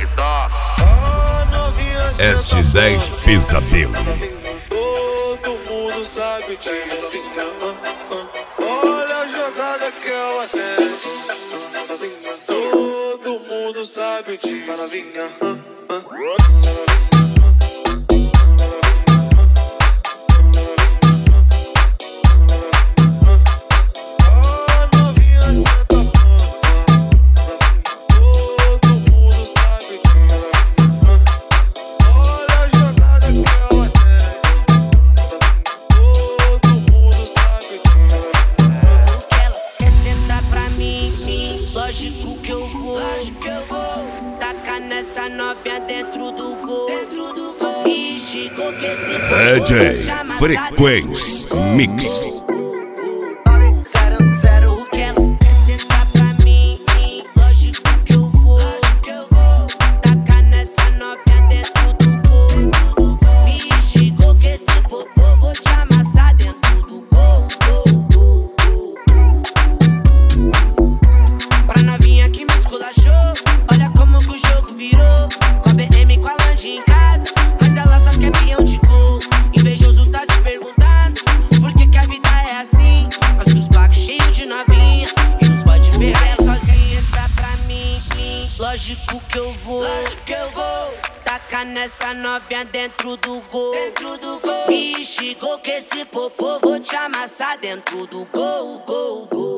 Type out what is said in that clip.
S10 Pesadelo. Todo mundo sabe disso. Olha a jogada que ela tem. Todo mundo sabe disso. Lógico que eu vou tacar nessa novinha dentro do gol. Me chegou que esse DJ Frequência Mix. O que elas querem sentar pra mim. Lógico que eu vou tacar nessa novinha dentro do gol. Me chegou que esse popô vou te amassar dentro do gol. Pra novinha que me esculachou, olha como que o jogo virou. Com a BM com a Land em casa, mas ela só quer peão de gol. Invejoso tá se perguntando por que a vida é assim. Nós com os blacos cheios de novinha e os bode ferré sozinha. Tá pra mim, lógico que eu vou tacar nessa novinha dentro do gol. Me chegou que esse popô vou te amassar dentro do gol.